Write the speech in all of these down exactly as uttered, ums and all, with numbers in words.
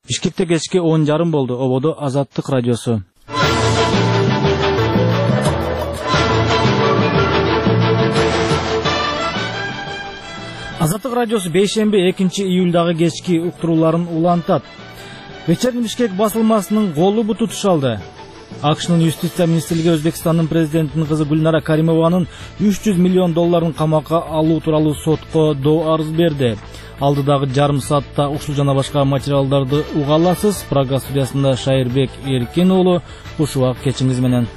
Бишкекте кечки он жарым болду. Ободо Азаттык радиосу. Азаттык радиосу бейшемби экинчи июлдагы кечки уктурууларын улантат. Вечерний Бишкек басылмасынын колу буту тушалды. АКШнын юстиция министрлиги Өзбекстандын президентинин кызы Гүлнара Каримованын үч жүз миллион долларын камакка алуу тууралуу сотко доо арыз берди. Алдыдагы жарым саатта ушул жана башка материалдарды уга аласыз. Прага студиясында Шайырбек Эркин уулу. Ушуак кечиңиз менен.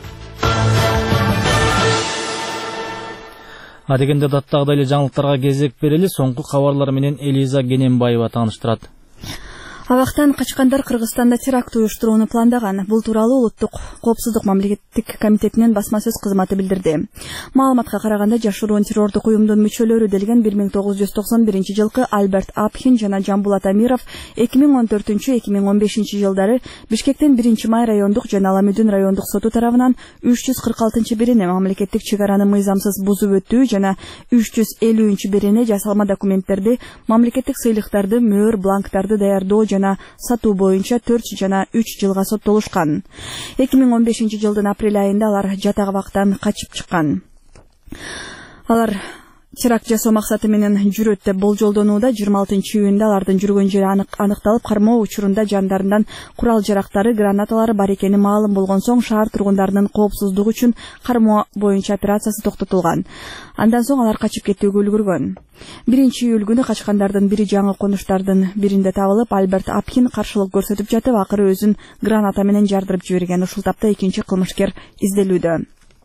Адегенде даттагыдай эле жаңылыктарга кезек берели. Соңку кабарлар менен Элиза Генембаева тааныштырат. Абактан качкандар Кыргызстанда теракт уюштурууну пландаган. Бул тууралуу Улуттук коопсуздук мамлекеттик комитетинин басма сөз кызматы билдирди. Маалыматка караганда, жашыруун террордук уюмдун мүчөлөрү делген бир миң тогуз жүз токсон биринчи жылкы Альберт Апхин жана Жамбулат Амиров эки миң он төртүнчү — эки миң он бешинчи жылдары Бишкектин биринчи май райондук жана Аламүдүн райондук соту тарабынан үч жүз кырк алтынчы бирине мамлекеттик чек араны мыйзамсыз бузуп өтүү жана үч жүз элүүнчү бирине жасалма документтерди, мамлекеттик сыйлыктарды, мөөр бланктарды даярдоо жана сатуу боюнча төрт жана үч жылга соттолушкан. эки миң он бешинчи жылдын апрель айында алар жатак абактан качып чыккан. Алар теракт жасоо максаты менен жүрөт деп болжолдонууда. жыйырма алтынчы июнда алардын жүргөн жери аныкталып, кармоо учурунда жандарынан курал жарактары, гранаталары бар экени маалым болгон соң шаар тургундарынын коопсуздугу үчүн кармоо боюнча операциясы токтотулган. Андан соң алар качып кетүүгө үлгүргөн. биринчи июль күнү качкандардын бири жаңы конуштардын биринде табылып, Альберт Апхин каршылык көрсөтүп жатып, акыры өзүн граната менен жардырып жиберген. Ушул тапта экинчи кылмышкер изделүүдө.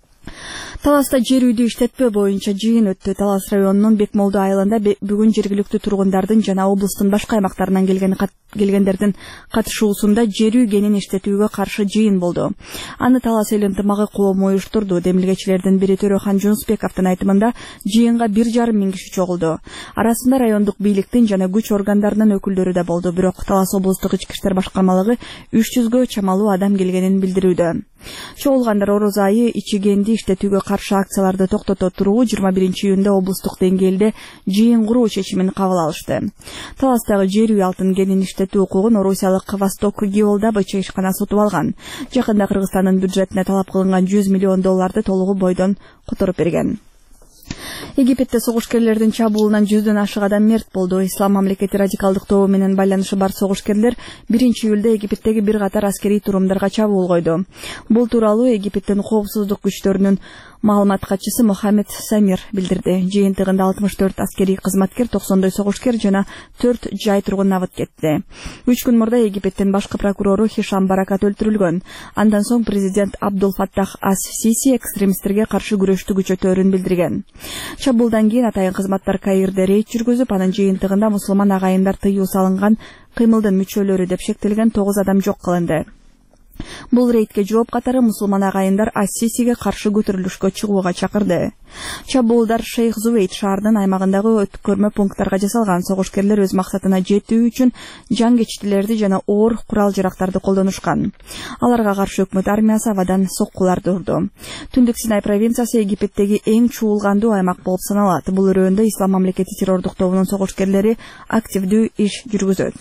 Таласта жер үйдү иштетпөө боюнча жыйын өттү. Талас районунун Бекмолду айылында бүгүн жергиликтүү тургундардын жана облустун башка аймактарынан келген келгендердин катышуусунда жер үй кенин иштетүүгө каршы жыйын болду. Аны Талас эл ынтымагы коому уюштурду. Демилгечилердин бири Төрөхан Жунусбековдун айтымында жыйынга бир жарым миң киши чогулду. Арасында райондук бийликтин жана күч органдарынын өкүлдөрү да болду. Бирок Талас облустук ички иштер башкармалыгы үч жүзгө чамалуу адам келгенин билдирүүдө. Чогулгандар Ороз айы ичигенди иштетүүгө каршы акцияларды токтото туруу жыйырма биринчи июнда облустук деңгээлде жыйын куруу чечимин кабыл алышты. Таластагы жер үй алтын кенин иштетүү укугун орусиялык Восток Геолдабы чыгышкана сотуп алган. Жакында Кыргызстандын бюджетине талап кылынган жүз миллион долларды толугу бойдон которуп берген. Египетте согушкерлердин чабуулунан жүздөн ашык адам мерт болду. Ислам мамлекети радикалдык тобу менен байланышы бар согушкерлер биринчи июлда Египеттеги бир катар аскерий турумдарга чабуул койду. Бул тууралуу Египеттин коопсуздук күчтөрүнүн маалымат катчысы Мохаммед Самир билдирди. Жыйынтыгында алтымыш төрт аскерий кызматкер, токсондой согушкер жана төрт жай тургун абыт кетти. үч күн мурда Египеттин башкы прокурору Хишам Баракат өлтүрүлгөн. Андан соң президент Абдул Фаттах ас-Сиси экстремисттерге каршы күрөштү күчөтөөрүн билдирген. Чабуулдан кийин атайын кызматтар Каирде рейд жүргүзүп, анын жыйынтыгында мусулман агайындар тыюу салынган кыймылдын мүчөлөрү деп шектелген тогуз адам жок кылынды. Бул рейдке жооп катары мусулман агайындар ас-Сисиге каршы көтөрүлүшкө чыгууга чакырды. Чабуулдар Шейх Зуэйд шаарынын аймагындагы өткөрмө пункттарга жасалган. Согушкерлер өз максатына жетүү үчүн жангечтилерди жана оор курал жарактарды колдонушкан. Аларга каршы өкмөт армиясы абадан соккуларды урду. Түндүк Синай провинциясы Египеттеги эң чуулгандуу аймак болуп саналат. Бул өрөөндө Ислам мамлекети террордук тобунун согушкерлери активдүү иш жүргүзөт.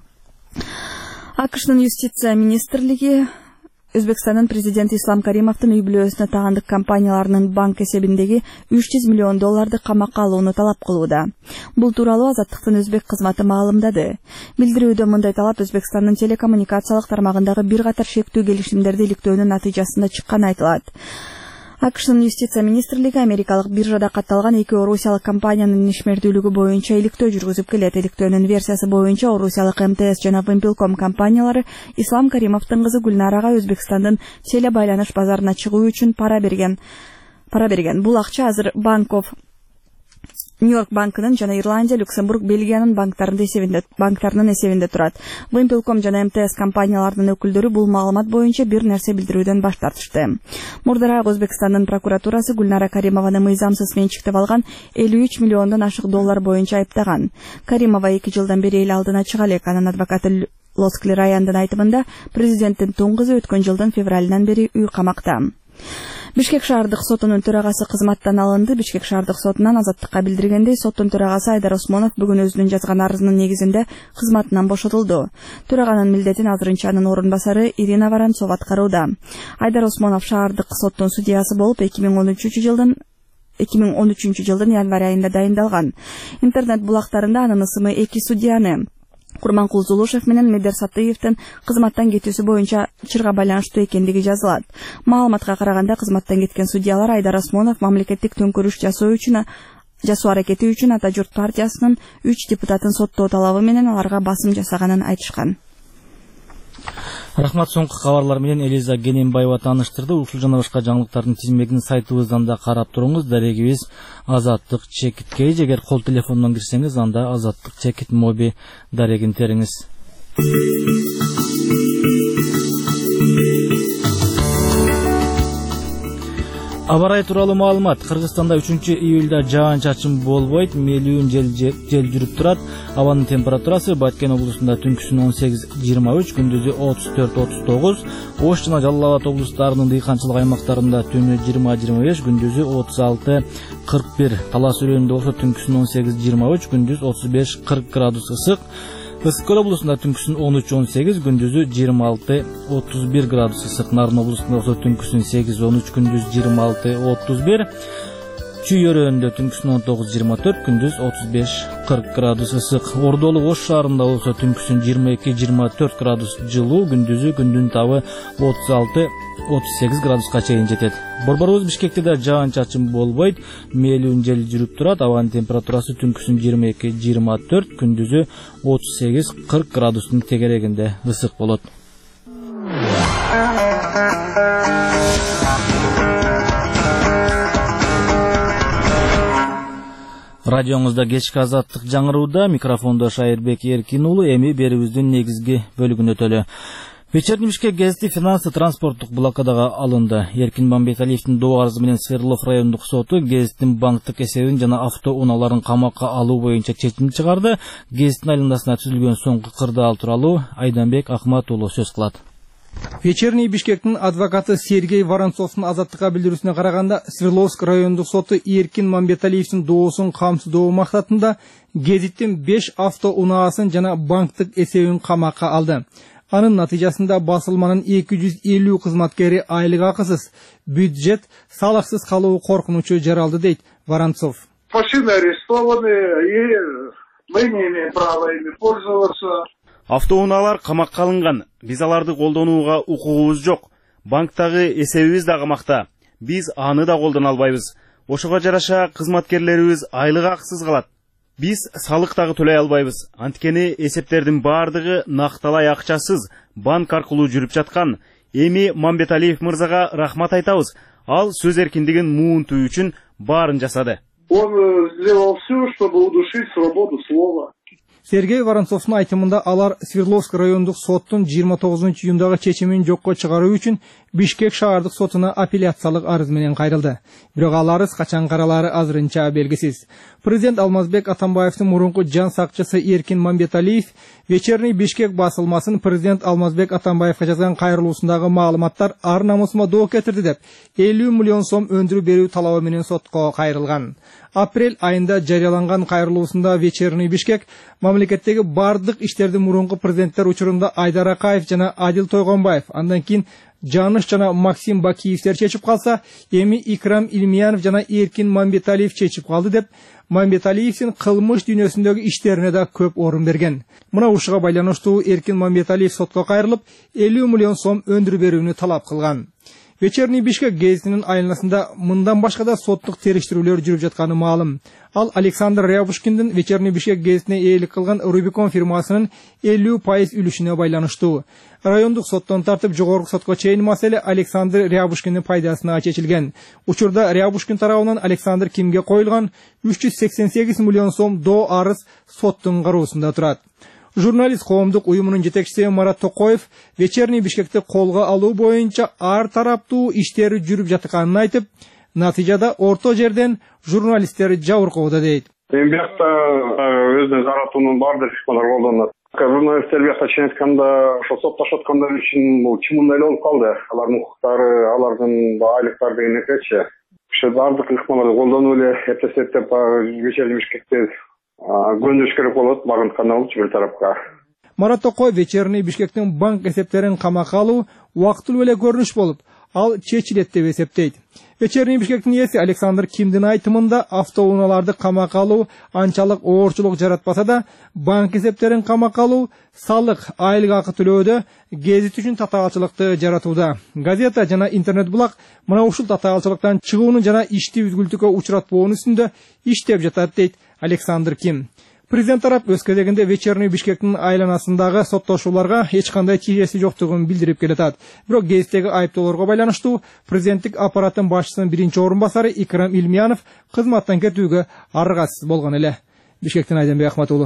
АКШнын юстиция министрлиги Өзбекстандын президенти Ислам Каримовдун үй бүлөсүнө тагандык компанияларынын банк эсебиндеги үч жүз миллион долларды камакка алууну талап кылууда. Бул тууралуу Азаттыктын өзбек кызматы маалымдады. Билдирүүдө мындай талап Өзбекстандын телекоммуникациялык тармагындагы бир катар шектүү келишимдерди иликтөөнүн натыйжасында чыкканы айтылат. АКШнын юстиция министрлиги америкалык биржада катталган эки орусиялык компаниянын ишмердүүлүгү боюнча иликтөө жүргүзүп келет. Иликтөөнүн версиясы боюнча орусиялык эм тэ эс жана Вимпелком компаниялары Ислам Каримовдун кызы Гүлнарага Өзбекстандын теле байланыш базарына чыгуу үчүн пара берген. Пара берген. Бул акча азыр Банков Нью-Йорк банкынын жана Ирландия, Люксембург, Бельгиянын банктарынын эсебинде банктарынын эсебинде турат. Вимпелком жана эм тэ эс компанияларынын өкүлдөрү бул маалымат боюнча бир нерсе билдирүүдөн баш тартышты. Мурдараак Өзбекстандын прокуратурасы Гүлнара Каримованы мыйзамсыз менчиктеп алган элүү үч миллиондон ашык доллар боюнча айыптаган. Каримова эки жылдан бери эл алдына чыга элек. Анын адвокаты Лоскли Раяндын айтымында президенттин тун кызы өткөн жылдын февралынан бери үй камакта. Бишкек шаардык сотунун төрагасы кызматтан алынды. Бишкек шаардык сотунан азаттыкка билдиргендей, соттун төрагасы Айдар Осмонов бүгүн өзүнүн жазган арызынын негизинде кызматынан бошотулду. Төраганын милдетин азырынча анын орун басары Ирина Воронцова аткарууда. Айдар Осмонов шаардык соттун судьясы болуп эки миң он үчүнчү жылдын эки миң он үчүнчү жылдын январь айында дайындалган. Интернет булактарында анын ысымы эки судьяны Курманкул Зулушев менен Медер Сатыевдин кызматтан кетүүсү боюнча чырга байланыштуу экендиги жазылат. Маалыматка караганда кызматтан кеткен судьялар Айдар Осмонов мамлекеттик төңкөрүш жасоо үчүн жасоо аракети үчүн Ата журт партиясынын үч депутатын соттоо талабы менен аларга басым жасаганын айтышкан. Рахмат, соңку кабарлар менен Элиза Гененбаева тааныштырды. Ушул жана башка жаңылыктардын тизмегин сайтыбыздан да карап туруңуз. Дарегибиз Азаттык чекит кей. Эгер кол телефонунан кирсеңиз, анда Азаттык чекит моби дарегин териңиз. Аба ырайы тууралуу маалымат. Кыргызстанда үчүнчү июлда жаан-чачын болбойт, мелүүн жел жел жүрүп турат. Абанын температурасы Баткен облусунда түнкүсүн он сегиз жыйырма үч, күндүзү отуз төрт отуз тогуз, Ош жана Жалал Абад облустарынын дыйканчылык аймактарында түнү жыйырма жыйырма беш, күндүзү отуз алты кырк бир. Талас өрөөнүндө болсо түнкүсүн он сегиз жыйырма үч, күндүз отуз беш кырк градус ысык. Ысык көл облусунда түнкүсүн он үч он сегиз, күндүзү жыйырма алты отуз бир градус ысык. Нарын облусунда болсо түнкүсүн сегиз он үч, күндүз жыйырма алты отуз бир. Чүй өрөөнүндө түнкүсүн он тогуз жыйырма төрт, күндүз отуз беш кырк градус ысык. Ордолук Ош шаарында болсо түнкүсүн жыйырма эки жыйырма төрт градус жылуу, күндүзү күндүн табы отуз алты отуз сегиз градуска чейин жетет. Борборубуз Бишкекте да жаан-чачын болбойт, мелүүн жел жүрүп турат. Абанын температурасы түнкүсүн жыйырма эки жыйырма төрт, күндүзү отуз сегиз кырк градустун тегерегинде ысык болот. Радионузда кечки азаттык жаңырууда, микрофондо Шайырбек Эркин уулу. Эми берүүбүздүн негизги бөлүгүнө өтөлү. Вечерний Бишкек гезити финансы транспорттук блокадага алынды. Эркин Мамбеталиевдин доо арызы менен Свердлов райондук соту гезиттин банктык эсебин жана авто унааларын камакка алуу боюнча чечим чыгарды. Гезиттин айланасына түзүлгөн соңку кырдаал тууралуу Айданбек Акмат уулу сөз кылат. Вечерний Бишкектин адвокаты Сергей Воронцовдун азаттыкка билдирүүсүнө караганда, Свердловск райондук соту Эркин Мамбеталиевдин доосун камсыздоо максатында гезиттин беш авто унаасын жана банктык эсебин камакка алды. Анын натыйжасында басылманын эки жүз элүү кызматкери айлык акысыз, бюджет салыксыз калуу коркунучу жаралды, дейт Воронцов. Машины арестованы, и мы не имеем права ими пользоваться. Автоунаалар камакка алынган. Биз аларды колдонууга укугубуз жок. Банктагы эсебибиз да камакта. Биз аны да колдоно албайбыз. Ошого жараша кызматкерлерибиз айлык акысыз калат. Биз салык дагы төлөй албайбыз. Анткени эсептердин баардыгы накталай акчасыз банк аркылуу жүрүп жаткан. Эми Мамбеталиев мырзага рахмат айтабыз. Ал сөз эркиндигин муунтуу үчүн баарын жасады. Он сделал все, чтобы удушить свободу слова. Сергей Воронцовдун айтымында алар Свердловск райондук соттун жыйырма тогузунчу июндагы чечимин жокко чыгаруу үчүн Бишкек шаардык сотуна апелляциялык арыз менен кайрылды. Бирок ал арыз качан каралаары азырынча белгисиз. Президент Алмазбек Атамбаевдин мурунку жан сакчысы Эркин Мамбеталиев Вечерний Бишкек басылмасын президент Алмазбек Атамбаевга жазган кайрылуусундагы маалыматтар ар намысыма доо кетирди деп элүү миллион сом өндүрүп берүү талабы менен сотко кайрылган. Апрель айында жарыяланган кайрылуусунда Вечерний Бишкек мамлекеттеги бардык иштердин мурунку президенттер учурунда Айдар Акаев жана Адил Тойгонбаев, андан кийин Жаныш жана Максим Бакиевтер чечип калса, эми Икрам Илмиянов жана Эркин Мамбеталиев чечип калды деп Мамбеталиевдин кылмыш дүйнөсүндөгү иштерине да көп орун берген. Мына ушуга байланыштуу Эркин Мамбеталиев сотко кайрылып, элүү миллион сом өндүрүп берүүнү талап кылган. Вечерний Бишкек гезитинин айланасында мындан башка да соттук териштирүүлөр жүрүп жатканы маалым. Ал Александр Рябушкиндин Вечерний Бишкек гезитине ээлик кылган Рубикон фирмасынын элүү пайыз үлүшүнө байланыштуу. Райондук соттон тартып жогорку сотко чейин маселе Александр Рябушкиндин пайдасына чечилген. Учурда Рябушкин тарабынан Александр Кимге коюлган үч жүз сексен сегиз миллион сом доо арыз соттун кароосунда турат. Журналист коомдук уюмунун жетекчиси Марат Токоев Вечерний Бишкекти колго алуу боюнча ар тараптуу иштери жүрүп жатканын айтып, натыйжада орто жерден журналисттер жабыркоодо дейт. Эми бияқта өзүнүн тараптуунун баардык ишканалар колдонот. Журналисттерге качан айтканда, ошо соттошуп аткандар үчүн бул чымын эле болуп калды. Алардын укуктары, алардын айлыктары деген экечи. Ошо бардык ыкмаларды колдонуп эле эптесет деп вечерний Бишкекте көндүрүш керек болот, багынткан болчу бир тарапка. Марат Токой вечерний Бишкектин банк эсептерин камакка алуу убактылуу эле көрүнүш болуп, ал чечилет деп эсептейт. Вечерний Бишкектин ээси Александр Кимдин айтымында автоунааларды камакка алуу анчалык оорчулук жаратпаса да, банк эсептерин камакка алуу салык, айлык акы төлөөдө гезит үчүн татаалчылыкты жаратууда. Газета жана интернет-булак мына ушул татаалчылыктан чыгууну жана ишти үзгүлтүккө учуратпоонун үстүндө иштеп жатат дейт Александр Ким. Президент тарап өз кезегинде вечерний Бишкектин айланасындагы соттошууларга эч кандай тиешеси жоктугун билдирип келатат. Бирок гезиттеги айыптоолорго байланыштуу президенттик аппараттын башчысынын биринчи орун басары Икрам Илмиянов кызматтан кетүүгө аргасыз болгон эле. Бишкектен Айденбек Ахматуулу.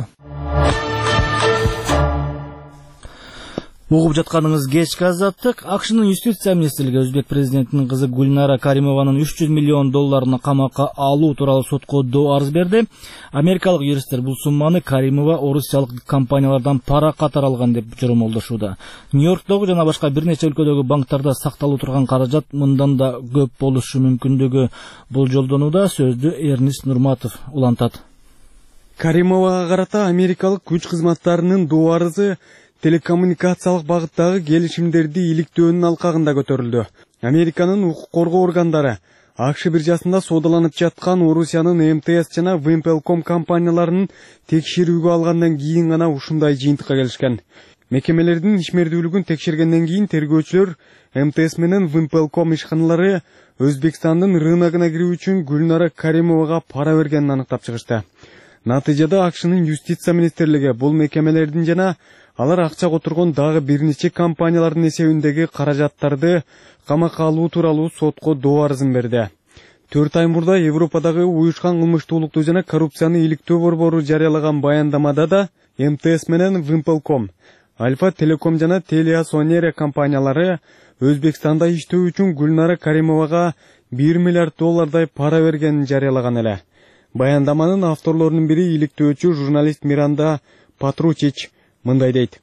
Угуп жатканыңыз кечки азаттык. Акшнын юстиция министрлиги Өзбек президентинин кызы Гульнара Каримованын үч жүз миллион долларына камакка алуу тууралуу сотко доо арыз берди. Америкалык юристтер бул сумманы Каримова орусиялык компаниялардан пара катары алган деп жормолдошууда. Нью-Йорктогу жана башка бир нече өлкөдөгү банктарда сакталуу турган каражат мындан да көп болушу мүмкүндүгү болжолдонууда, сөздү Эрнист Нурматов улантат. Каримовага карата америкалык күч кызматтарынын доо арызы телекоммуникациялык багыттагы келишимдерди иликтөөнүн алкагында көтөрүлдү. Американын укук коргоо органдары АКШ биржасында соодаланып жаткан Орусиянын эм тэ эс жана Wimpelcom компанияларынын текшерүүгө алгандан кийин гана ушундай жыйынтыкка келишкен. Мекемелердин ишмердүүлүгүн текшергенден кийин тергөөчүлөр эм тэ эс менен Wimpelcom ишканалары Өзбекстандын рыногуна кирүү үчүн Гүлнара Каримовага пара бергенин аныктап чыгышты. Натыйжада АКШнын юстиция министрлиги бул мекемелердин жана алар акча которгон дагы бир нече компаниялардын эсебиндеги каражаттарды камакка алуу тууралуу сотко доо арызын берди. төрт ай мурда Европадагы уюшкан кылмыштуулукту жана коррупцияны иликтөө борбору жарыялаган баяндамада да эм тэ эс менен Wimpelcom, Альфа Телеком жана Телеасонере компаниялары Өзбекстанда иштөө үчүн Гүлнара Каримовага бир миллиард доллардай пара бергенин жарыялаган эле. Баяндаманын авторлорунун бири иликтөөчү журналист Миранда Патручич мындай дейт.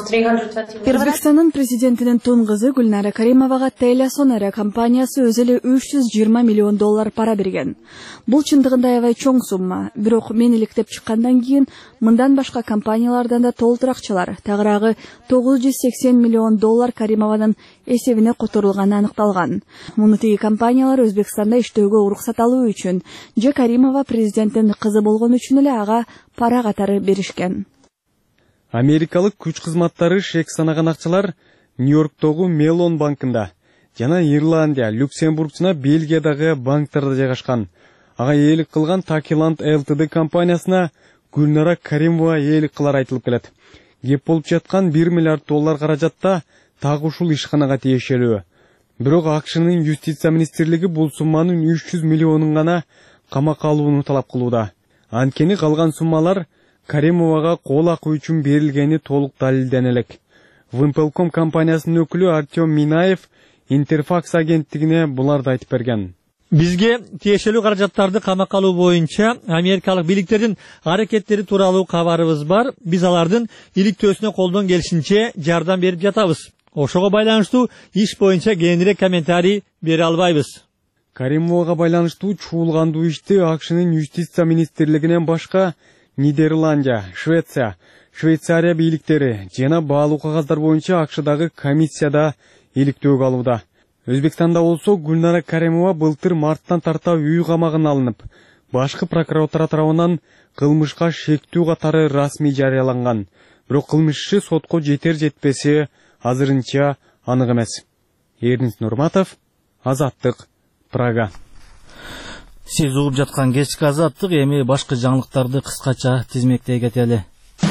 Өзбекстандын президентинин тун кызы Гүлнара Каримовага Телеасонере компаниясы өзү эле үч жүз жыйырма миллион доллар пара берген. Бул чындыгында аябай чоң сумма. Бирок мен иликтеп чыккандан кийин мындан башка компаниялардан да толтур акчалар, тагыраагы тогуз жүз сексен миллион доллар Каримованын эсебине которулганы аныкталган. Муну тиги компаниялар Өзбекстанда иштөөгө уруксат алуу үчүн же Каримова президенттин кызы болгон үчүн эле ага пара катары беришкен. Америкалык күч кызматтары шек санаган акчалар Нью-Йорктогу Мелон банкында жана Ирландия, Люксембург жана Бельгиядагы банктарда жайгашкан. Ага ээлик кылган Такиланд эл тэ дэ компаниясына Гүлнара Каримова ээлик кылар айтылып келет. Кеп болуп жаткан бир миллиард доллар каражатта так ушул ишканага тиешелүү. Бирок АКШнын юстиция министрлиги бул сумманын үч жүз миллионун гана камакка алууну талап кылууда. Анткени калган суммалар Каримовага кол акы үчүн берилгени толук далилдене элек. Wimpelcom компаниясынын өкүлү Артем Минаев Интерфакс агенттигине буларды айтып берген. Бизге тиешелүү каражаттарды камакка алуу боюнча америкалык бийликтердин аракеттери тууралуу кабарыбыз бар. Биз алардын иликтөөсүнө колдон келишинче жардам берип жатабыз. Ошого байланыштуу иш боюнча кээинирээк комментарий бере албайбыз. Каримовага байланыштуу чуулгандуу ишти АКШнын юстиция министрлигинен башка Нидерландия, Швеция, Швейцария бийликтери жана баалуу кагаздар боюнча АКШдагы комиссияда иликтөөгө алууда. Өзбекстанда болсо Гүлнара Каримова былтыр марттан тарта үй камагына алынып, башкы прокуратура тарабынан кылмышка шектүү катары расмий жарыяланган. Бирок кылмыш иши сотко жетер жетпеси азырынча анык эмес. Эрнист Нурматов, Азаттык, Прага. Сиз угуп жаткан кечки азаттык, эми башка жаңылыктарды кыскача тизмектей кетели.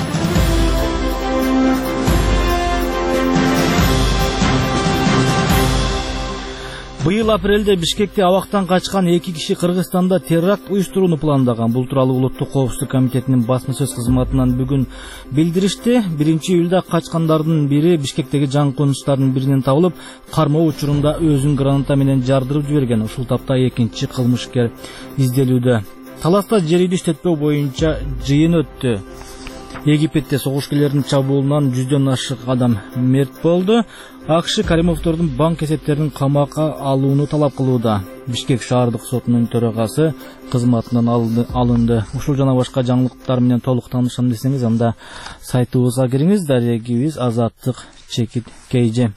Быйыл апрелде Бишкекте абактан качкан эки киши Кыргызстанда теракт уюштурууну пландаган. Бул тууралуу Улуттук коопсуздук комитетинин басма сөз кызматынан бүгүн билдиришти. биринчи июлда качкандардын бири Бишкектеги жаңы конуштардын биринен табылып, кармоо учурунда өзүн граната менен жардырып жиберген. Ушул тапта экинчи кылмышкер изделүүдө. Таласта жер үйдү иштетпөө боюнча жыйын өттү. Египетте согушкерлердин чабуулунан жүздөн ашык адам мерт болду. АКШ Каримовдордун банк эсептерин камакка алууну талап кылууда. Бишкек шаардык сотунун төрагасы кызматынан алынды. Ушул жана башка жаңылыктар менен толук таанышам десеңиз, анда сайтыбызга кириңиз. Дарегибиз Азаттык Чекит Кейже.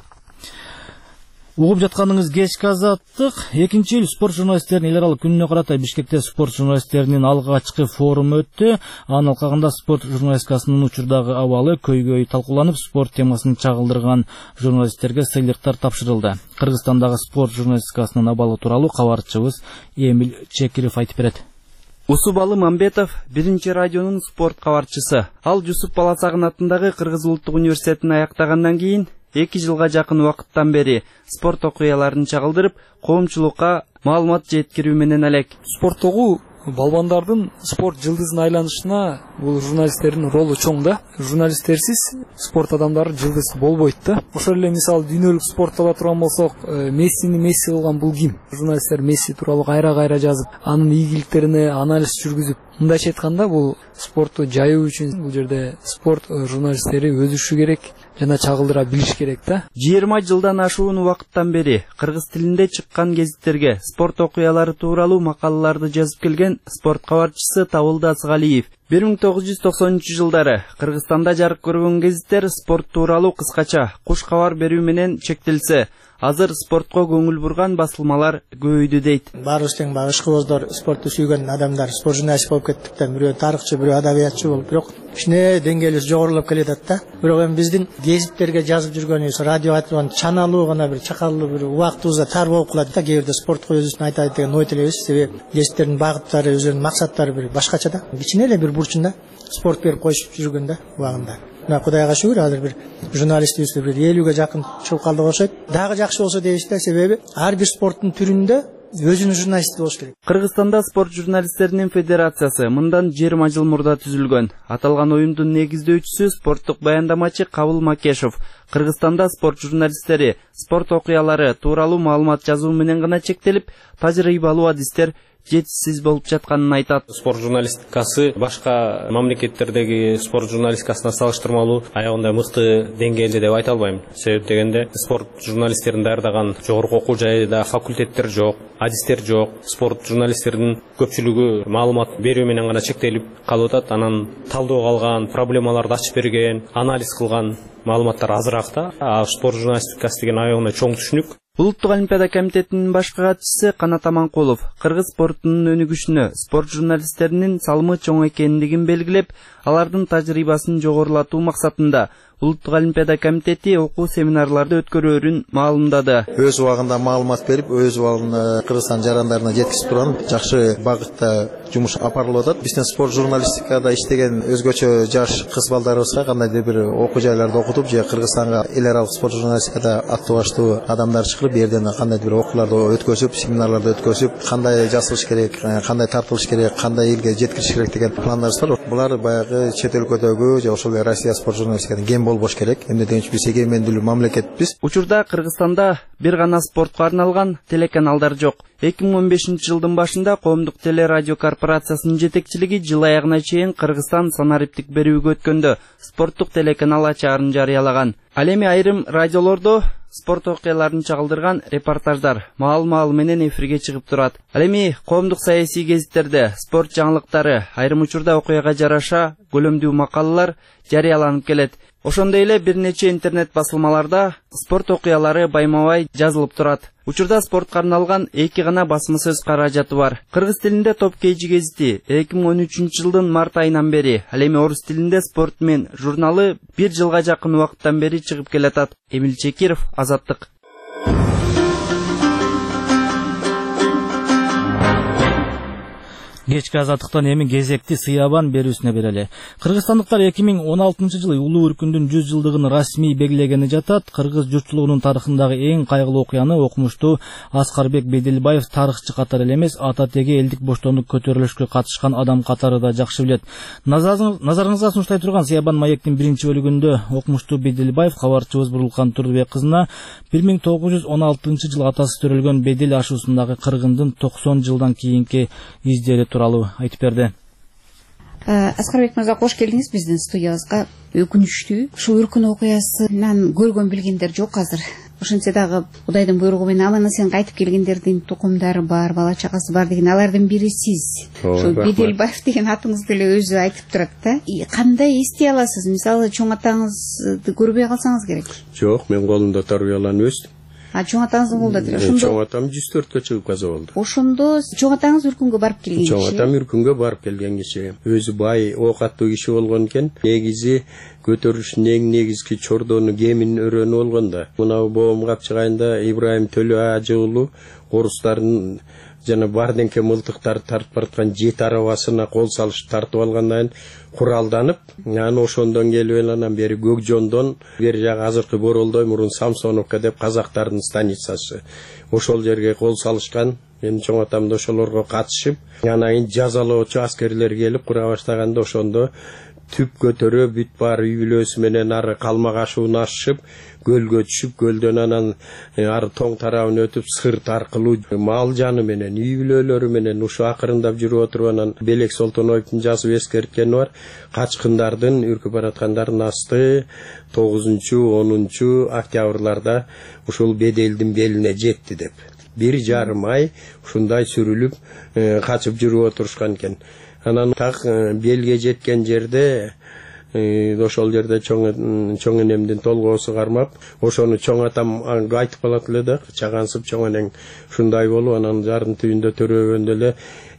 Угуп жатканыңыз кечки Азаттык. Экинчи ил спорт журналисттеринин эл аралык күнүнө карата Бишкекте спорт журналисттеринин алгачкы форуму өттү. Анын алкагында спорт журналистикасынын учурдагы абалы көйгөй талкууланып, спорт темасын чагылдырган журналисттерге сыйлыктар тапшырылды. Кыргызстандагы спорт журналистикасынын абалы тууралуу кабарчыбыз Эмил Чекиров айтып берет. Усубалы Мамбетов биринчи радионун спорт кабарчысы. Ал Жусуп Баласагын атындагы Кыргыз улуттук университетин аяктагандан кийин эки жылга жакын убакыттан бери спорт окуяларын чагылдырып, коомчулукка маалымат жеткирүү менен элек. Спорттогу балбандардын спорт жылдызын айланышына бул журналисттердин ролу чоң да. Журналисттерсиз спорт адамдары жылдыз болбойт да. Ошол эле мисалы дүйнөлүк спорт ала турган болсок, Мессини Месси кылган бул ким? Журналисттер Месси тууралуу кайра-кайра жазып, анын ийгиликтерине анализ жүргүзүп, мындайча айтканда бул спортту жайуу үчүн бул жерде спорт журналисттери өзүшү керек жана чагылдыра билиш керек да. жыйырма жылдан ашуун убакыттан бери кыргыз тилинде чыккан гезиттерге спорт окуялары тууралуу макалаларды жазып келген спорт кабарчысы Табылды Асгалиев бир миң тогуз жүз токсонунчу жылдары Кыргызстанда жарык көргөн гезиттер спорт тууралуу кыскача куш кабар берүү менен чектелсе, азыр спортко көңүл бурган басылмалар көбөйдү дейт. Баарыбыз тең баягы ишкыбыздар, спортту сүйгөн адамдар, спорт журналист болуп кеттик да, бирөө тарыхчы, бирөө адабиятчы болуп, бирок кичине деңгээлибиз жогорулап келатат да. Бирок эми биздин гезиттерге жазып жүргөнүбүз, радио айтылган чаналуу гана бир чакалуу бир убактыбызда тар болуп калат да. Кээ бирде спортко өзүбүздүн айтайын деген ой тилебиз, себеби гезиттердин багыттары, өзүнүн максаттары бир башкача да. Кичине эле бир бурчунда спорт берип коюшуп жүргөн да убагында. Мына Кудайга шүгүр, азыр бир журналистибиз бир элүүгө жакын чыгып калдык окшойт. Дагы жакшы болсо дейбиз да, себеби ар бир спорттун түрүндө өзүнүн журналисти болуш керек. Кыргызстанда спорт журналисттеринин федерациясы мындан жыйырма жыл мурда түзүлгөн. Аталган оюндун негиздөөчүсү спорттук баяндамачы Кабыл Макешов. Кыргызстанда спорт журналисттери спорт окуялары тууралуу маалымат жазуу менен гана чектелип, тажрыйбалуу адистер жетишсиз болуп жатканын айтат. Спорт журналистикасы башка мамлекеттердеги спорт журналистикасына салыштырмалуу аягында мыкты деңгээлде деп айта албайм. Себеп дегенде спорт журналисттерин даярдаган жогорку окуу жайда факультеттер жок, адистер жок. Спорт журналисттердин көпчүлүгү маалымат берүү менен гана чектелип калып атат. Анан талдоого алган, проблемаларды ачып берген, анализ кылган маалыматтар азыраак да. А спорт журналистикасы деген аягында чоң түшүнүк. Улуттук олимпиада комитетинин башкы катчысы Канат Аманкулов кыргыз спортунун өнүгүшүнө спорт журналисттеринин салымы чоң экендигин белгилеп, алардын тажрыйбасын жогорулатуу максатында Улуттук олимпиада комитети окуу семинарларды өткөрөөрүн маалымдады. Өз убагында маалымат берип, өз убагында Кыргызстан жарандарына жеткизип турган жакшы багытта жумуш апарылып атат. Биздин спорт журналистикада иштеген өзгөчө жаш кыз балдарыбызга кандайдыр бир окуу жайларды окутуп, же Кыргызстанга эл аралык спорт журналистикада аттуу баштуу адамдар чыгып, берден кандайдыр бир окууларды өткөзүп, семинарларды өткөзүп, кандай жасалыш керек, кандай тартылыш керек, кандай элге жеткириш керек деген пландарыбыз бар. Булар баягы чет өлкөдөгү же ошол Россия спорт журналистиканын кем болбош керек. Эмне дегенче биз эгемендүүлүү мамлекетпиз. Учурда Кыргызстанда бир гана спортко арналган телеканалдар жок. эки миң он бешинчи жылдын башында Коомдук телерадио корпорациясынын жетекчилиги жыл аягына чейин Кыргызстан санариптик берүүгө өткөндө спорттук телеканал ачаарын жарыялаган. Ал эми айрым радиолордо спорт окуяларын чагылдырган репортаждар маал-маал менен эфирге чыгып турат. Ал эми коомдук саясий гезиттерде спорт жаңылыктары, айрым учурда окуяга жараша көлөмдүү макалалар жарыяланып келет. Ошондой эле бир нече интернет басылмаларда спорт окуялары байма-бай жазылып турат. Учурда спортко арналган эки гана басма сөз каражаты бар. Кыргыз тилинде Топ Кейжи гезити эки миң он үчүнчү жылдын март айынан бери, ал эми орус тилинде Спорт мен журналы бир жылга жакын убакыттан бери чыгып келатат. Эмил Чекиров, Азаттык. Кечки Азаттыктан эми кезекти сыябан берүүсүнө берели. Кыргызстандыктар эки миң он алтынчы жылы улуу өркүндүн жүз жылдыгын расмий белгилегени жатат. Кыргыз журтчулугунун тарыхындагы эң кайгылуу окуяны окумуштуу Аскарбек Беделбаев тарыхчы катары эле эмес, ата теги элдик боштондук көтөрүлүшкө катышкан адам катары да жакшы билет. Назарыңызга сунуштай турган сыябан маектин биринчи бөлүгүндө окумуштуу Беделбаев кабарчыбыз Бурулкан Турдубек кызына бир миң тогуз жүз он алтынчы жылы атасы төрөлгөн Бедел ашуусундагы кыргындын токсон жылдан кийинки издери тууралуу айтып берди. Аскарбек мырза, кош келдиңиз биздин студиябызга. Өкүнүчтүү, ушул үркүн окуясынан көргөн билгендер жок азыр. Ошентсе дагы Кудайдын буйругу менен аман-эсен кайтып келгендердин тукумдары бар, бала чагасы бар деген, алардын бири сиз. Ошо Беделбаев деген атыңызды эле өзү айтып турат да. Кандай эстей аласыз? Мисалы, чоң атаңызды көрбөй калсаңыз керек. Жок, мен колумда тарбияланып өстүм. А чоң атаңыздын колунда эле. Ошондо чоң атам жүз төрткө чыгып каза болду. Ошондо чоң атаңыз үркүнгө барып келген киши. Чоң атам үркүнгө барып келген киши. Өзү бай, ок аттуу киши болгон экен. Негизи көтөрүштүн эң негизги чордону кемин өрөнү болгон да. Мына боом капчыгайында Ибрайым Төлө ажы уулу орустардын жана барденке мылтыктарды тартып бараткан жети арабасына кол салышып тартып алгандан кийин куралданып, анан ошондон келип анан бери Көкжондон бери жагы азыркы Боролдой мурун Самсоновка деп казактардын станицасы. Ошол жерге кол салышкан. Мен чоң атамды ошолорго катышып, анан кийин жазалоочу аскерлер келип кура баштаганда ошондо түп көтөрө бүт бар үй бүлөсү менен ары калмак ашууну ашышып, көлгө түшүп, көлдөн анан ары тоң тарабын өтүп, сырт аркылуу мал жаны менен, үй бүлөлөрү менен ушу акырындап жүрүп отуруп, анан Белек Солтоноевдун жазып эскерткени бар. Качкындардын, үркүп бараткандардын асты тогузунчу онунчу октябрларда ушул Беделдин белине жетти деп. Бир жарым ай ушундай сүрүлүп качып жүрүп отурушкан экен. Анан так белге жеткен жерде ошол жерде чоң чоң энемдин толгоосу кармап, ошону чоң атам айтып калат эле да, чагансып чоң энең ушундай болуп, анан жардын түбүндө төрөгөндө эле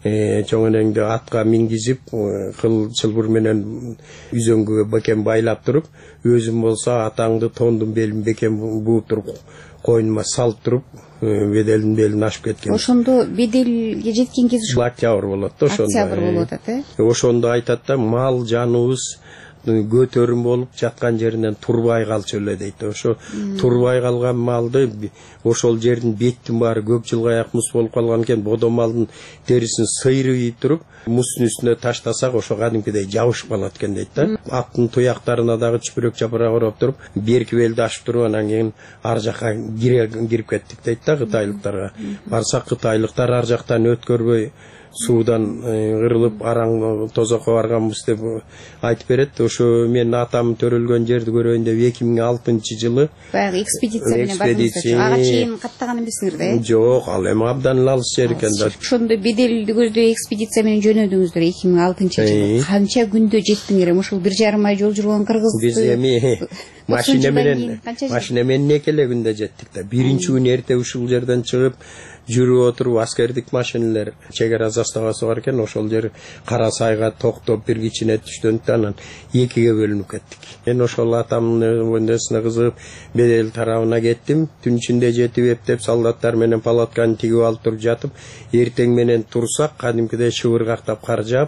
чоң энеңди атка мингизип, кыл чылбыр менен үзөңгүгө бекем байлап туруп, өзүм болсо атаңды тондун белин бекем бууп туруп, койнума салып туруп, Беделдин белин ашып кеткен. Ошондо Беделге жеткен кез ушу октябрь болот да, ошондо. Октябрь болот атат, э? Ошондо айтат да, мал жаныбыз көтөрүм болуп жаткан жеринен турбай калчу эле дейт. Ошо турбай калган малды ошол жердин беттин баары көк жылгаяк муз болуп калган экен, бодо малдын терисин сыйрып ийип туруп, муздун үстүнө таштасак ошо кадимкидей жабышып калат экен дейт да. Аттын туяктарына дагы чүпүрөк чапырак ороп туруп, берки белди ашып туруп, анан кийин ар жакка кирип кеттик дейт да кытайлыктарга. Барсак кытайлыктар ар жактан өткөрбөй суудан кырылып араң тозокко барганбыз деп айтып берет. Ошо мен атам төрөлгөн жерди көрөйүн деп эки миң алтынчы жылы баягы экспедиция менен бардыңыздар. Ага чейин каттаган эмессиңер да, э? Жок, ал эми абдан алыс жер экен да. Ошондо Беделди көздөй экспедиция менен жөнөдүңүздөр эки миң алтынчы жылы. Канча күндө жеттиңер? Ошол бир жарым ай жол жүргөн кыргызды биз эми машина менен машина менен эки эле күндө жеттик да. Биринчи күнү эрте ушул жерден чыгып жүрүп отуруп, аскердик машиналар чек ара заставасы бар экен, ошол жер Кара Сайга токтоп бир кичине түштөнүп, анан экиге бөлүнүп кеттик. Мен ошол атамдын өндөсүнө кызыгып Бедел тарабына кеттим. Түн ичинде жетип эптеп солдаттар менен палатканы тигип алып туруп жатып, эртең менен турсак кадимкидей шыбыргактап кар жаап,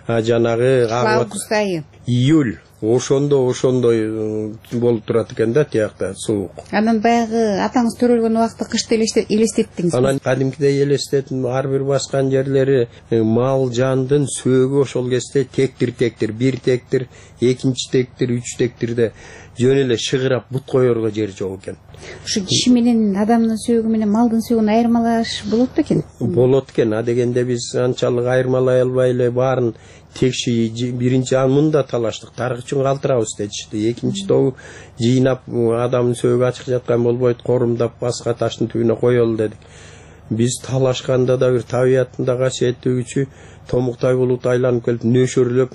жанагы август айы, июль ошондо ошондой болуп турат экен да, тиякта суук. Анан баягы атаңыз төрөлгөн убакытты кышты элестеттиңиз. Анан кадимкидей элестеттим, ар бир баскан жерлери мал жандын сөөгү ошол кезде тектир тектир, бир тектир, экинчи тектир, үч тектирде жөн эле шыгырап бут коерго жер жок экен. Ушу киши менен адамдын сөөгү менен малдын сөөгүн айырмалаш болот экен. Болот экен, а дегенде биз анчалык айырмалай албай эле баарын текши биринчи мында талаштык, тарых үчүн калтырабыз дечти. Экинчи тобу жыйнап адамдын сөөгү ачык жаткан болбойт, корумдап баска таштын түбүнө коелу дедик. Биз талашканда да бир табияттын да касиеттүү күчү томуктай булут айланып келип нөшөрлөп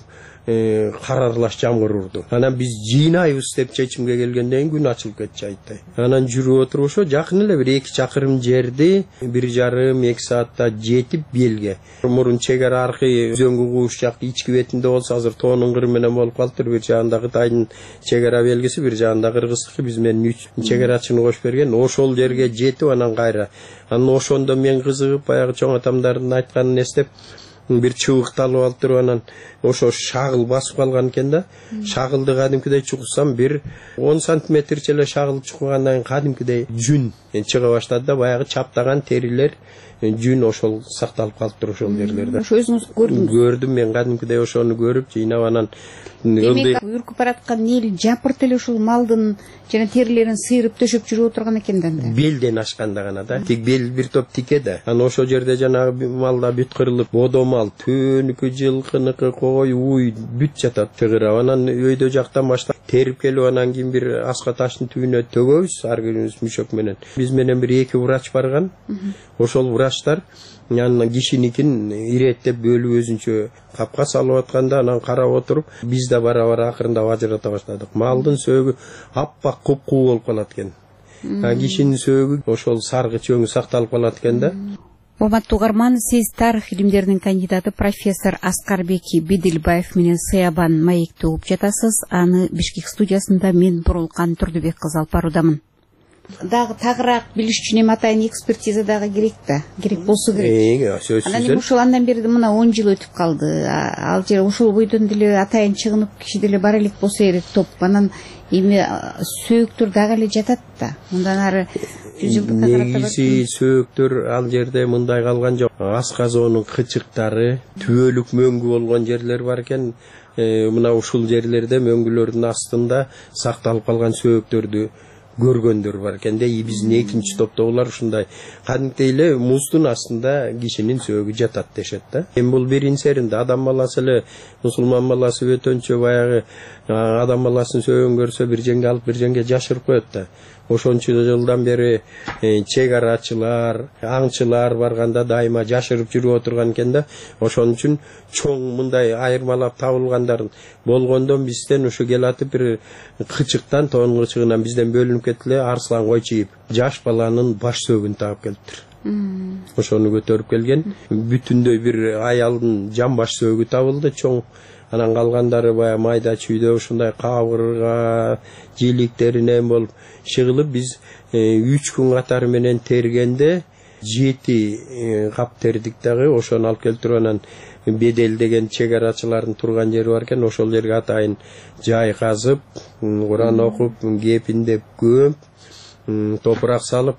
карарлаш жамгыр урду. Анан биз жыйнайбыз деп чечимге келгенден күн ачылып кетчү айттай. Анан жүрүп отуруп ошо жакын эле бир эки чакырым жерди бир жарым эки саатта жетип белге. Мурун чек ара аркы өзөңгү кууш жак ички бетинде болсо азыр тоонун кыры менен болуп калыптыр. Бир жагында Кытайдын чек ара белгиси, бир жагында Кыргыздыкы, биз менен үч чек арачыны кошуп берген. Ошол жерге жетип анан кайра. Анан ошондо мен кызыгып баягы чоң атамдардын айтканын эстеп бир чыбыкты алып алып туруп, анан ошо шагыл басып калган экен да. Шагылды кадимкидей чукусам бир он сантиметрче эле шагыл чукугандан кийин кадимкидей жүн чыга баштады да баягы чаптаган терилер жүн ошол сакталып калыптыр ошол жерлерде. Ошо өзүңүз көрдүңүз? Көрдүм, мен кадимкидей ошону көрүп, жыйнап анан демек үркүп бараткан эл жапырт эле ушул малдын жана терилерин сыйрып төшөп жүрүп отурган экен да. Белден ашканда гана да. Тик бел бир топ тике да. Анан ошол жерде жанагы малда бүт кырылып, бодомал, төөнүкү, жылкыныкы, кой, уй бүт жатат чыгырап. Анан өйдө жактан баштап терип келип анан кийин бир аска таштын түбүнө төгөбүз, ар бирибиз мүшөк менен. Биз менен бир эки врач барган. Ошол врачтар анан кишиникин иреттеп бөлүп өзүнчө капка салып атканда анан карап отуруп, биз да бара-бара акырындап ажырата баштадык. Малдын сөөгү аппак куп-куу болуп калат экен. А кишинин сөөгү ошол саргы чөңү сакталып калат экен да. Урматтуу угарман, сиз тарых илимдеринин кандидаты профессор Аскарбек Бедилбаев менен Сыябан маекти угуп жатасыз. Аны Бишкек студиясында мен Бурулкан Турдубек кызы алып баруудамын. Дагы тагыраак билиш үчүн эми атайын экспертиза дагы керек да, керек болсо керек. Анан эми ушул андан бери мына он жыл өтүп калды. Ал жер ушул бойдон деле атайын чыгынып киши деле бара элек болсо керек топ. Анан эми сөөктөр дагы эле жатат да. Мындан ары жүз жылдыкка карата негизи сөөктөр ал жерде мындай калган жок. Асказоонун кычыктары, түбөлүк мөңгү болгон жерлер бар экен. Мына ушул жерлерде мөңгүлөрдүн астында сакталып калган сөөктөрдү көргөндөр бар экен да. Биздин экинчи топтогулар ушундай кадимкидей эле муздун астында кишинин сөөгү жатат дешет да. Эми бул биринчи серинде адам баласы эле, мусулман баласы бөтөнчө баягы адам баласынын сөөгүн көрсө бир жеңге алып бир жеңге жашырып коет да. Ошончу жылдан бери чек арачылар, аңчылар барганда дайыма жашырып жүрүп отурган экен да. Ошон үчүн чоң мындай айырмалап табылгандар болгондон бизден ушу келатып бир кычыктан, тоон кычыгынан бизден бөлүнүп кетиле арслан койчуйуп жаш баланын баш сөөгүн таап келиптир. Ошону көтөрүп келген. Бүтүндөй бир аялдын жамбаш сөөгү табылды чоң. Анан калгандары баягы майда чүйдө ушундай кабырга жиликтеринен болуп чыгылып, биз үч күн катары менен тергенде жети кап тердик дагы. Ошону алып келтирип анан Бедел деген чек арачылардын турган жери бар экен. Ошол жерге атайын жай казып, Куран окуп, кепиндеп көмүп, топурак салып,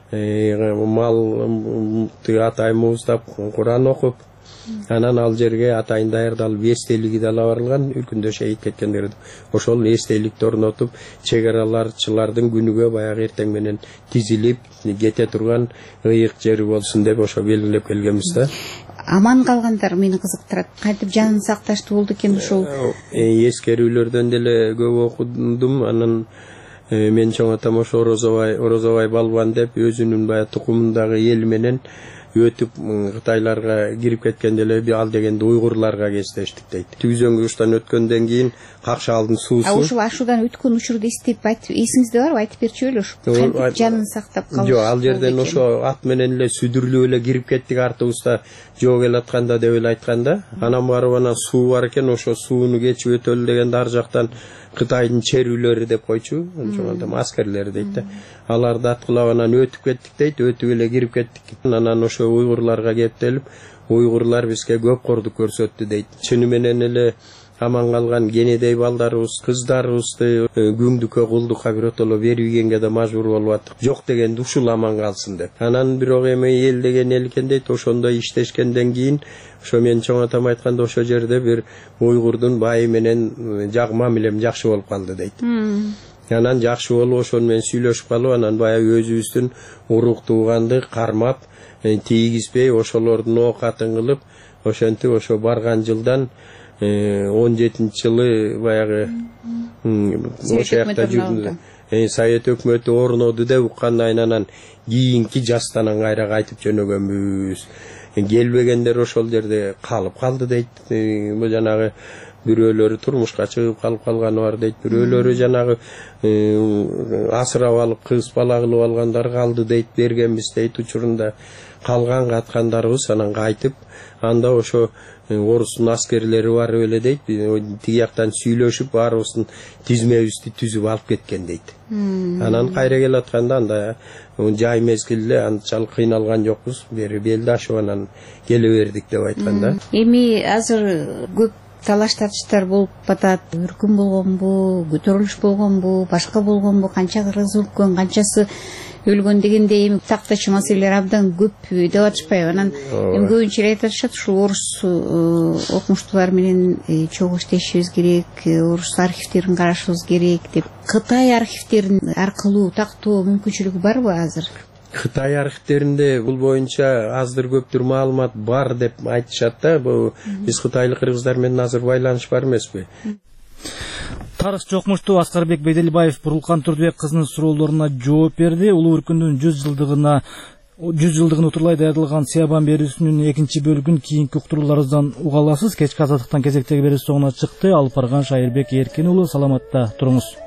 мал атайын муздап, Куран окуп, анан ал жерге атайын даярдалып эстелиги да ала барылган, үлкүндө шейит кеткендерди. Ошол эстеликти орнотуп, чек араларчылардын күнүгө баягы эртең менен тизилип кете турган ыйык жери болсун деп ошо белгилеп келгенбиз да. Аман калгандар мени кызыктырат. Кантип жанын сакташтуу болду экен ушул? Эскерүүлөрдөн деле көп окудум. Анан мен чоң атам ошо Орозобай, Орозобай балбан деп өзүнүн баягы тукумундагы эл менен өтүп Кытайларга кирип кеткенде эле ал дегенде уйгурларга кездештик дейт. Түзөңгүчтөн өткөндөн кийин Какшаалдын суусу. А ушул ашуудан өткөн учурду эстеп айтып, эсиңизде барбы? Айтып берчү ошо. Кантип жанын сактап калды? Жок, ал жерден ошо ат менен эле сүдүрлүп эле кирип кеттик артыбызда жоо келатканда деп эле айтканда. Анан барып анан суу бар экен, ошо сууну кечип өтөлү дегенде ар жактан Кытайдын черүүлөрү деп койчу, ошондо аскерлери дейт да. Аларды аткылап анан өтүп кеттик дейт, өтүп эле кирип кеттик. Анан ошо уйгурларга кептелип, уйгурлар бизге көп кордук көрсөттү дейт. Чыны менен эле аман калган кенедей балдарыбыз, кыздарыбызды күңдүккө, кулдукка биротоло бербегенге да мажбур болуп аттык. Жок дегенде ушул аман калсын деп. Анан бирок эми эл деген эл экен дейт, ошондой иштешкенден кийин ошо мен чоң атам айтканда ошо жерде бир уйгурдун байы менен жак мамилем жакшы болуп калды дейт. Анан жакшы болуп ошону менен сүйлөшүп калып, анан баягы өзүбүздүн урук тууганды кармап, тийгизбей ошолордун оокатын кылып, ошентип ошо барган жылдан он жетинчи жылы баягы ошо жакта жүрдү. Совет өкмөтү орноду деп уккандан анан кийинки жастан кайра кайтып жөнөгөнбүз. Келбегендер ошол жерде калып калды дейт. Бул жанагы бирөөлөрү турмушка чыгып калып калганы бар дейт. Бирөөлөрү жанагы асырап алып кыз бала кылып алгандар калды дейт, бергенбиз дейт учурунда. Калган каткандарыбыз анан кайтып, анда ошо орустун аскерлери барып эле дейт, тиги жактан сүйлөшүп баарыбыздын тизмебизди түзүп алып кеткен дейт. Анан кайра келатканда анда жай мезгилде анчалык кыйналган жокпуз, бери белди ашып анан келе бердик деп айтканда. Эми азыр көп талаш тартыштар болуп атат. Үркүм болгонбу, көтөрүлүш болгонбу, башка болгонбу, канча кыргыз өлкөн, канчасы өлгөн дегенде эми тактачы маселелер абдан көп деп атышпайбы. Анан эми көбүнчө эле айтышат, ушул орус окумуштуулар менен чогуу иштешибиз керек, орус архивдерин карашыбыз керек деп. Кытай архивдерин аркылуу тактоо мүмкүнчүлүгү барбы азыр? Кытай архивдеринде бул боюнча аздыр көптүр маалымат бар деп айтышат да. Бул биз кытайлык кыргыздар менен азыр байланыш бар эмеспи? Тарыхчы окумуштуу Аскарбек Беделбаев Бурулкан Турдубек кызынын суроолоруна жооп берди. Улуу өркүндүн жүз жылдыгына жүз жылдыгын утурлай даярдалган Сиябан берүүсүнүн экинчи бөлүгүн кийинки уктурууларыбыздан уга аласыз. Кечки азаттыктан кезектеги берүү соңуна чыкты. Алып барган Шайырбек Эркин уулу, саламатта туруңуз.